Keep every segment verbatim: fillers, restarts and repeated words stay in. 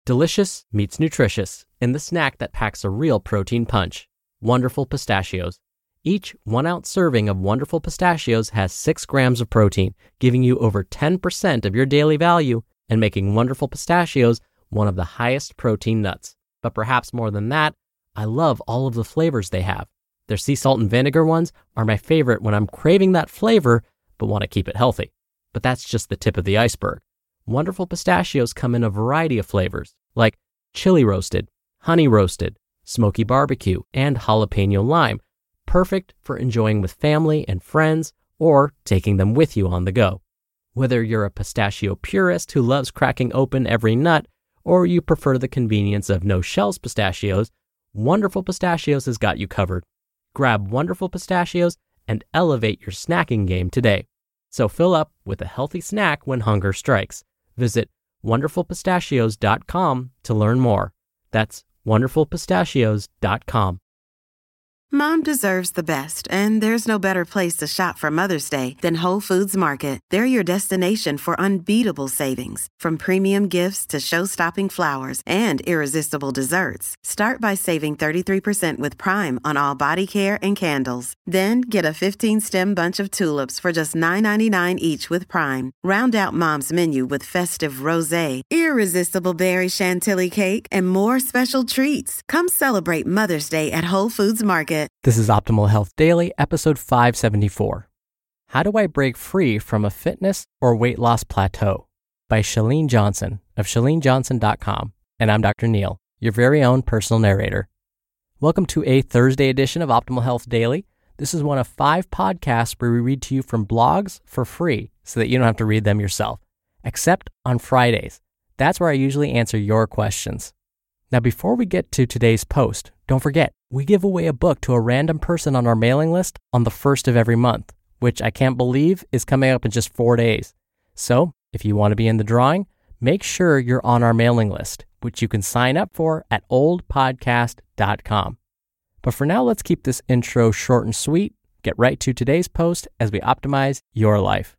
Delicious meets nutritious in the snack that packs a real protein punch. Wonderful Pistachios. Each one-ounce serving of Wonderful Pistachios has six grams of protein, giving you over ten percent of your daily value and making Wonderful Pistachios one of the highest protein nuts. But perhaps more than that, I love all of the flavors they have. Their sea salt and vinegar ones are my favorite when I'm craving that flavor but want to keep it healthy. But that's just the tip of the iceberg. Wonderful Pistachios come in a variety of flavors, like chili roasted, honey roasted, smoky barbecue, and jalapeno lime, perfect for enjoying with family and friends or taking them with you on the go. Whether you're a pistachio purist who loves cracking open every nut, or you prefer the convenience of no-shells pistachios, Wonderful Pistachios has got you covered. Grab Wonderful Pistachios and elevate your snacking game today. So fill up with a healthy snack when hunger strikes. Visit wonderful pistachios dot com to learn more. That's wonderful pistachios dot com. Mom deserves the best, and there's no better place to shop for Mother's Day than Whole Foods Market. They're your destination for unbeatable savings, from premium gifts to show-stopping flowers and irresistible desserts. Start by saving thirty-three percent with Prime on all body care and candles. Then get a fifteen-stem bunch of tulips for just nine ninety-nine each with Prime. Round out Mom's menu with festive rosé, irresistible berry chantilly cake, and more special treats. Come celebrate Mother's Day at Whole Foods Market. This is Optimal Health Daily, episode five seventy-four. How do I break free from a fitness or weight loss plateau? By Chalene Johnson of chalene johnson dot com. And I'm Doctor Neil, your very own personal narrator. Welcome to a Thursday edition of Optimal Health Daily. This is one of five podcasts where we read to you from blogs for free so that you don't have to read them yourself, except on Fridays. That's where I usually answer your questions. Now, before we get to today's post, don't forget, we give away a book to a random person on our mailing list on the first of every month, which I can't believe is coming up in just four days. So, if you want to be in the drawing, make sure you're on our mailing list, which you can sign up for at old podcast dot com. But for now, let's keep this intro short and sweet. Get right to today's post as we optimize your life.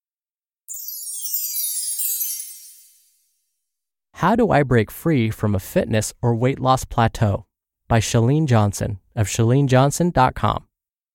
How do I break free from a fitness or weight loss plateau? By Chalene Johnson of chalene johnson dot com.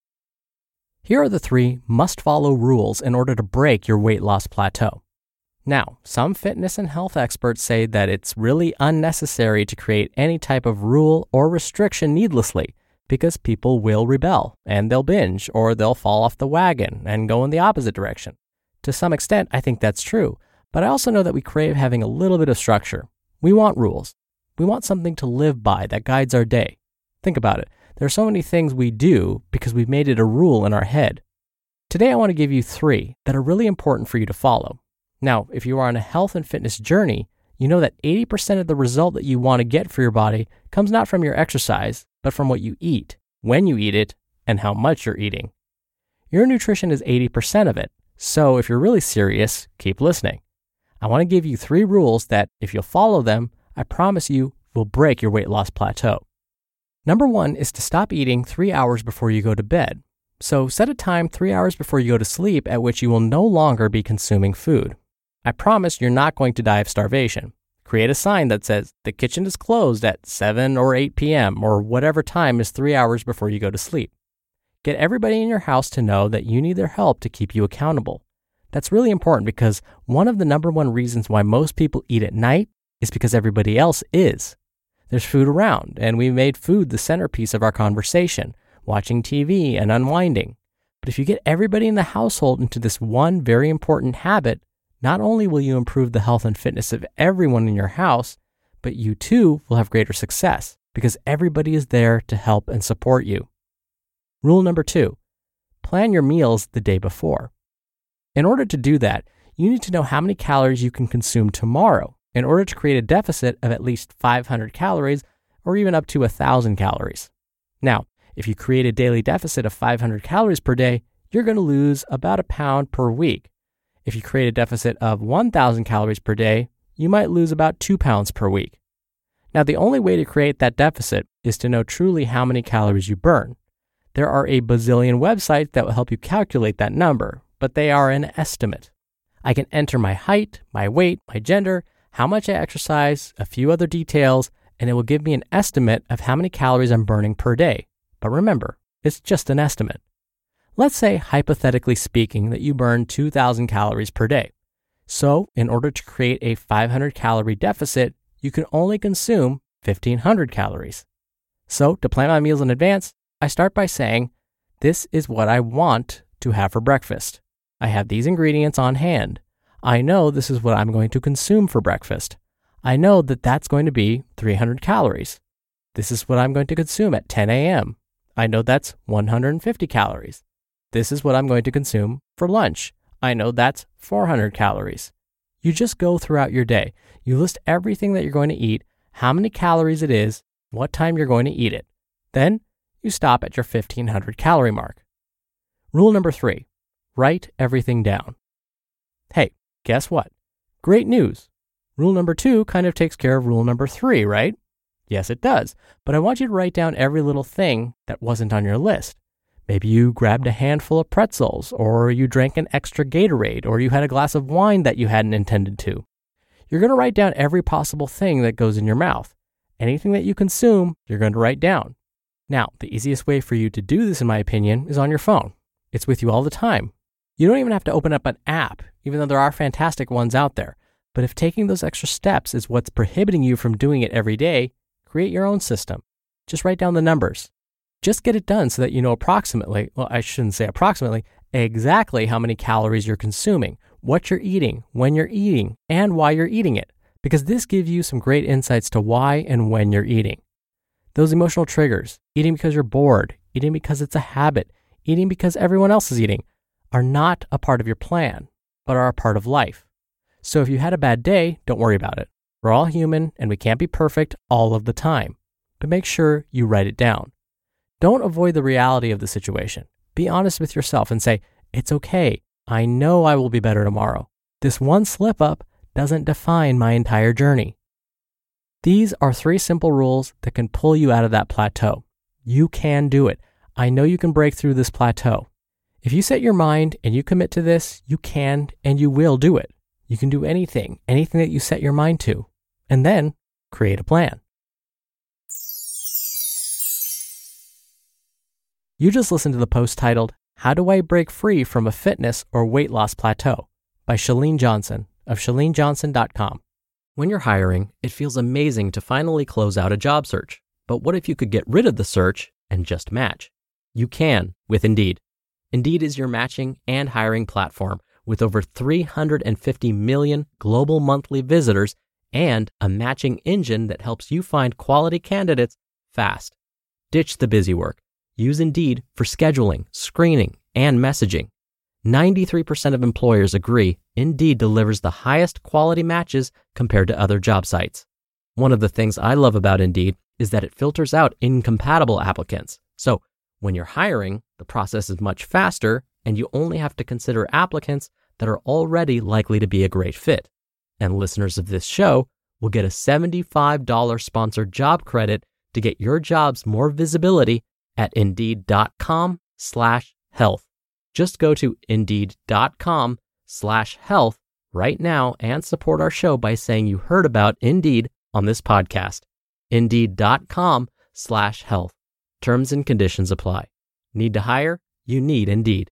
Here are the three must-follow rules in order to break your weight loss plateau. Now, some fitness and health experts say that it's really unnecessary to create any type of rule or restriction needlessly because people will rebel and they'll binge or they'll fall off the wagon and go in the opposite direction. To some extent, I think that's true. But I also know that we crave having a little bit of structure. We want rules. We want something to live by that guides our day. Think about it. There are so many things we do because we've made it a rule in our head. Today I want to give you three that are really important for you to follow. Now, if you are on a health and fitness journey, you know that eighty percent of the result that you want to get for your body comes not from your exercise, but from what you eat, when you eat it, and how much you're eating. Your nutrition is eighty percent of it. So if you're really serious, keep listening. I want to give you three rules that, if you'll follow them, I promise you will break your weight loss plateau. Number one is to stop eating three hours before you go to bed. So set a time three hours before you go to sleep at which you will no longer be consuming food. I promise you're not going to die of starvation. Create a sign that says the kitchen is closed at seven or eight p.m. or whatever time is three hours before you go to sleep. Get everybody in your house to know that you need their help to keep you accountable. That's really important because one of the number one reasons why most people eat at night is because everybody else is. There's food around, and we made food the centerpiece of our conversation, watching T V and unwinding. But if you get everybody in the household into this one very important habit, not only will you improve the health and fitness of everyone in your house, but you too will have greater success because everybody is there to help and support you. Rule number two, plan your meals the day before. In order to do that, you need to know how many calories you can consume tomorrow in order to create a deficit of at least five hundred calories or even up to one thousand calories. Now, if you create a daily deficit of five hundred calories per day, you're going to lose about a pound per week. If you create a deficit of one thousand calories per day, you might lose about two pounds per week. Now, the only way to create that deficit is to know truly how many calories you burn. There are a bazillion websites that will help you calculate that number, but they are an estimate. I can enter my height, my weight, my gender, how much I exercise, a few other details, and it will give me an estimate of how many calories I'm burning per day. But remember, it's just an estimate. Let's say, hypothetically speaking, that you burn two thousand calories per day. So, in order to create a five hundred calorie deficit, you can only consume fifteen hundred calories. So, to plan my meals in advance, I start by saying, this is what I want to have for breakfast. I have these ingredients on hand. I know this is what I'm going to consume for breakfast. I know that that's going to be three hundred calories. This is what I'm going to consume at ten a.m. I know that's one hundred fifty calories. This is what I'm going to consume for lunch. I know that's four hundred calories. You just go throughout your day. You list everything that you're going to eat, how many calories it is, what time you're going to eat it. Then you stop at your fifteen hundred calorie mark. Rule number three, write everything down. Hey, guess what? Great news. Rule number two kind of takes care of rule number three, right? Yes, it does. But I want you to write down every little thing that wasn't on your list. Maybe you grabbed a handful of pretzels, or you drank an extra Gatorade, or you had a glass of wine that you hadn't intended to. You're going to write down every possible thing that goes in your mouth. Anything that you consume, you're going to write down. Now, the easiest way for you to do this, in my opinion, is on your phone. It's with you all the time. You don't even have to open up an app, even though there are fantastic ones out there. But if taking those extra steps is what's prohibiting you from doing it every day, create your own system. Just write down the numbers. Just get it done so that you know approximately, well, I shouldn't say approximately, exactly how many calories you're consuming, what you're eating, when you're eating, and why you're eating it. Because this gives you some great insights to why and when you're eating. Those emotional triggers, eating because you're bored, eating because it's a habit, eating because everyone else is eating, are not a part of your plan, but are a part of life. So if you had a bad day, don't worry about it. We're all human and we can't be perfect all of the time. But make sure you write it down. Don't avoid the reality of the situation. Be honest with yourself and say, it's okay. I know I will be better tomorrow. This one slip up doesn't define my entire journey. These are three simple rules that can pull you out of that plateau. You can do it. I know you can break through this plateau. If you set your mind and you commit to this, you can and you will do it. You can do anything, anything that you set your mind to, and then create a plan. You just listened to the post titled, How Do I Break Free from a Fitness or Weight Loss Plateau? By Chalene Johnson of Chalene Johnson dot com. When you're hiring, it feels amazing to finally close out a job search. But what if you could get rid of the search and just match? You can with Indeed. Indeed is your matching and hiring platform with over three hundred fifty million global monthly visitors and a matching engine that helps you find quality candidates fast. Ditch the busy work. Use Indeed for scheduling, screening, and messaging. ninety-three percent of employers agree Indeed delivers the highest quality matches compared to other job sites. One of the things I love about Indeed is that it filters out incompatible applicants. So when you're hiring, the process is much faster and you only have to consider applicants that are already likely to be a great fit. And listeners of this show will get a seventy-five dollars sponsored job credit to get your jobs more visibility at Indeed.com slash health. Just go to Indeed.com slash health right now and support our show by saying you heard about Indeed on this podcast. Indeed.com slash health. Terms and conditions apply. Need to hire? You need Indeed.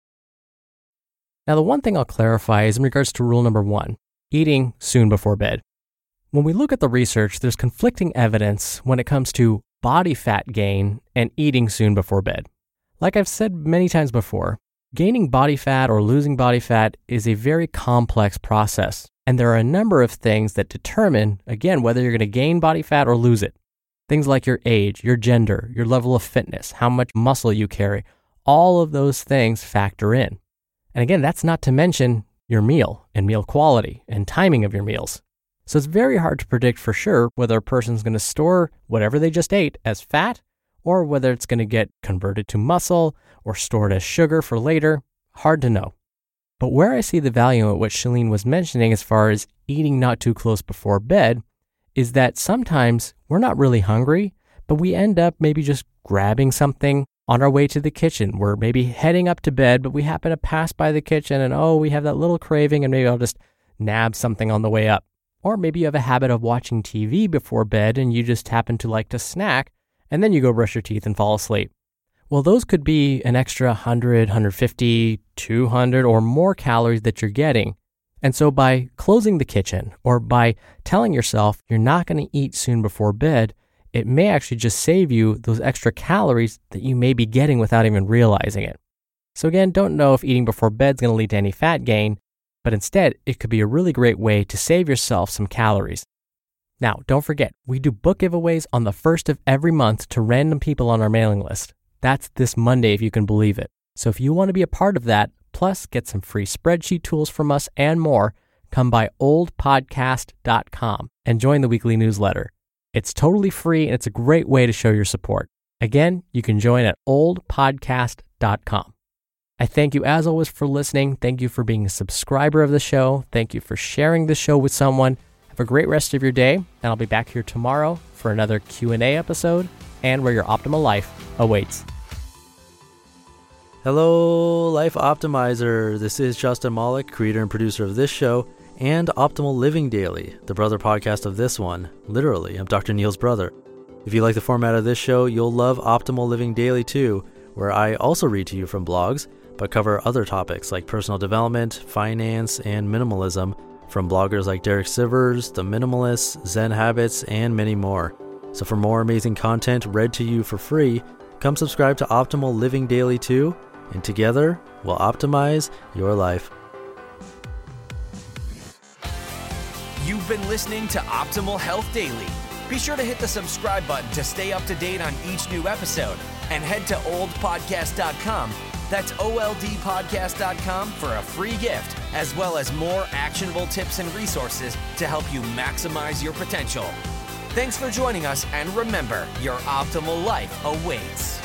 Now, the one thing I'll clarify is in regards to rule number one, eating soon before bed. When we look at the research, there's conflicting evidence when it comes to body fat gain and eating soon before bed. Like I've said many times before, gaining body fat or losing body fat is a very complex process, and there are a number of things that determine, again, whether you're going to gain body fat or lose it. Things like your age, your gender, your level of fitness, how much muscle you carry, all of those things factor in. And again, that's not to mention your meal and meal quality and timing of your meals. So it's very hard to predict for sure whether a person's going to store whatever they just ate as fat or whether it's going to get converted to muscle or stored as sugar for later. Hard to know. But where I see the value in what Chalene was mentioning as far as eating not too close before bed is that sometimes we're not really hungry, but we end up maybe just grabbing something on our way to the kitchen. We're maybe heading up to bed, but we happen to pass by the kitchen and, oh, we have that little craving and maybe I'll just nab something on the way up. Or maybe you have a habit of watching T V before bed and you just happen to like to snack, and then you go brush your teeth and fall asleep. Well, those could be an extra one hundred, one hundred fifty, two hundred or more calories that you're getting. And so by closing the kitchen or by telling yourself you're not going to eat soon before bed, it may actually just save you those extra calories that you may be getting without even realizing it. So again, don't know if eating before bed is going to lead to any fat gain, but instead it could be a really great way to save yourself some calories. Now, don't forget, we do book giveaways on the first of every month to random people on our mailing list. That's this Monday, if you can believe it. So if you want to be a part of that, plus get some free spreadsheet tools from us and more, come by old podcast dot com and join the weekly newsletter. It's totally free and it's a great way to show your support. Again, you can join at old podcast dot com. I thank you as always for listening. Thank you for being a subscriber of the show. Thank you for sharing the show with someone. Have a great rest of your day, and I'll be back here tomorrow for another Q and A episode and where your optimal life awaits. Hello, Life Optimizer. This is Justin Malik, creator and producer of this show and Optimal Living Daily, the brother podcast of this one. Literally, I'm Doctor Neil's brother. If you like the format of this show, you'll love Optimal Living Daily too, where I also read to you from blogs, but cover other topics like personal development, finance, and minimalism from bloggers like Derek Sivers, The Minimalists, Zen Habits, and many more. So for more amazing content read to you for free, come subscribe to Optimal Living Daily too, and together we'll optimize your life. You've been listening to Optimal Health Daily. Be sure to hit the subscribe button to stay up to date on each new episode, and head to old podcast dot com. That's O L D podcast dot com for a free gift, as well as more actionable tips and resources to help you maximize your potential. Thanks for joining us, and remember, your optimal life awaits.